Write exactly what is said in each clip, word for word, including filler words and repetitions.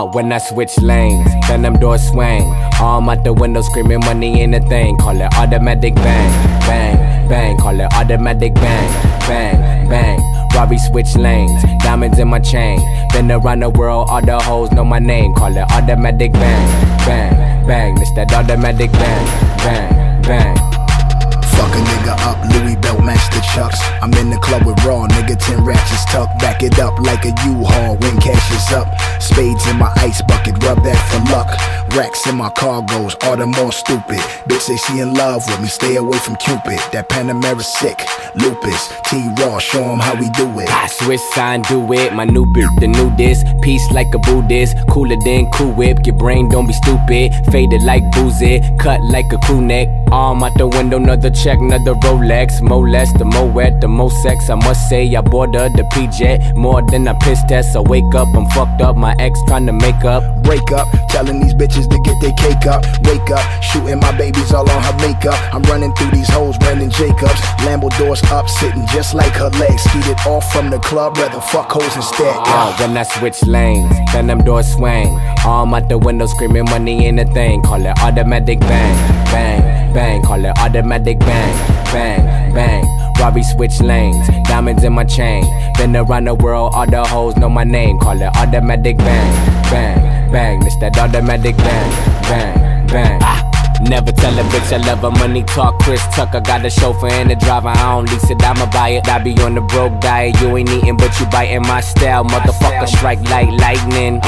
when I switch lanes, then them doors swing. Arm out the window screaming money ain't a thing. Call it automatic bang, bang, bang. Call it automatic bang, bang, bang. Robbie switch lanes, diamonds in my chain. Been around the world, all the hoes know my name. Call it automatic bang, bang, bang. It's that automatic bang, bang, bang. Fuck a nigga up, Louis Belt match the chucks. I'm in the club with raw, nigga, ten ratchets tucked. Back it up like a U-Haul when cash is up. Spades in my ice bucket, rub that for luck. Racks in my cargoes, all the more stupid. Bitch say she in love with me, stay away from Cupid. That Panamera sick, lupus, T-Raw, show him how we do it. I switch sign, do it, my new bitch, the new disc. Peace like a Buddhist, cooler than Cool Whip. Your brain don't be stupid, faded like boozy, cut like a crew neck. Arm out the window, another check, another Rolex. More less, the more wet, the more sex. I must say I bought her the P-Jet, more than a piss test. I wake up, I'm fucked up, my ex tryna make up. Break up, telling these bitches to get their cake up. Wake up, shooting my babies all on her makeup. I'm running through these hoes, Brandon Jacobs. Lambo doors up, sitting just like her legs. Skeeted off from the club, rather fuck hoes instead. Uh, when I switch lanes, then them doors swing. Arm out the window screaming money ain't a thing. Call it automatic bang, bang, bang. Call it automatic bang, bang, bang. Robbie switch lanes, diamonds in my chain. Been around the world, all the hoes know my name. Call it automatic bang, bang, bang. It's that automatic bang, bang, bang. Ah. Never tell a bitch I love her, money talk, Chris Tucker. Got a chauffeur and a driver, I don't lease it, I'ma buy it. I be on the broke diet, you ain't eating but you biting my style. Motherfucker strike like lightning.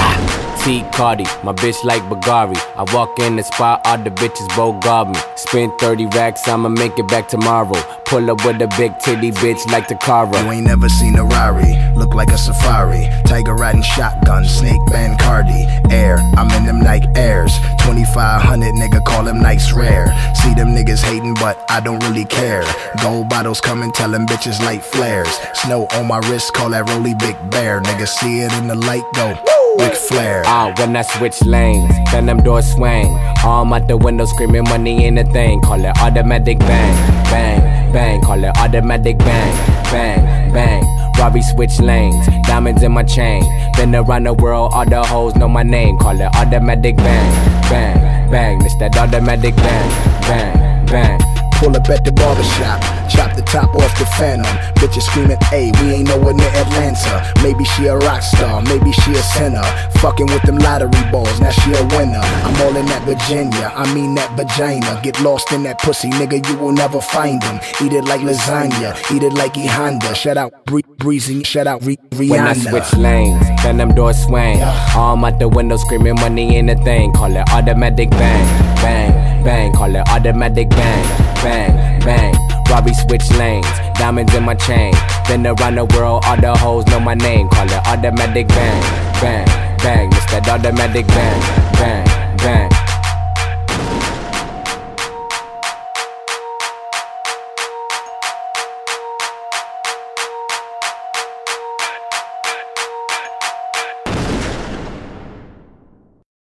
T Cardi, my bitch like Bagari. I walk in the spot, all the bitches both guard me. Spend thirty racks, I'ma make it back tomorrow. Pull up with a big titty bitch like Takara. You ain't never seen a Rari, look like a safari. Tiger riding shotgun, snake band Cardi. Air, I'm in them Nike Airs. twenty-five hundred, nigga, call them nice rare. See them niggas hating, but I don't really care. Gold bottles coming, tell them bitches light flares. Snow on my wrist, call that Rolly Big Bear. Nigga, see it in the light, go Ric Flair. Ah, when I switch lanes, then them doors swing. Arm out the window screaming money ain't a thing. Call it automatic bang, bang, bang. Call it automatic bang, bang, bang. Robbie switch lanes, diamonds in my chain. Been around the world, all the hoes know my name. Call it automatic bang, bang, bang. It's that automatic bang, bang, bang. Pull up at the barbershop, chop the top off the Phantom. Bitches screaming, ayy, we ain't nowhere near Atlanta. Maybe she a rock star, maybe she a sinner. Fucking with them lottery balls, now she a winner. I'm all in that Virginia, I mean that vagina. Get lost in that pussy, nigga, you will never find them. Eat it like lasagna, eat it like E Honda. Shout out Bree Breezy, shout out Re Rihanna. When I switch lanes, then them doors swing. Arm out the window screaming money ain't a thing. Call it automatic bang, bang, bang. Call it automatic bang, bang, bang. Robbie switch lanes, diamonds in my chain. Been around the world, all the hoes know my name. Call it automatic bang, bang, bang. It's that automatic bang, bang, bang.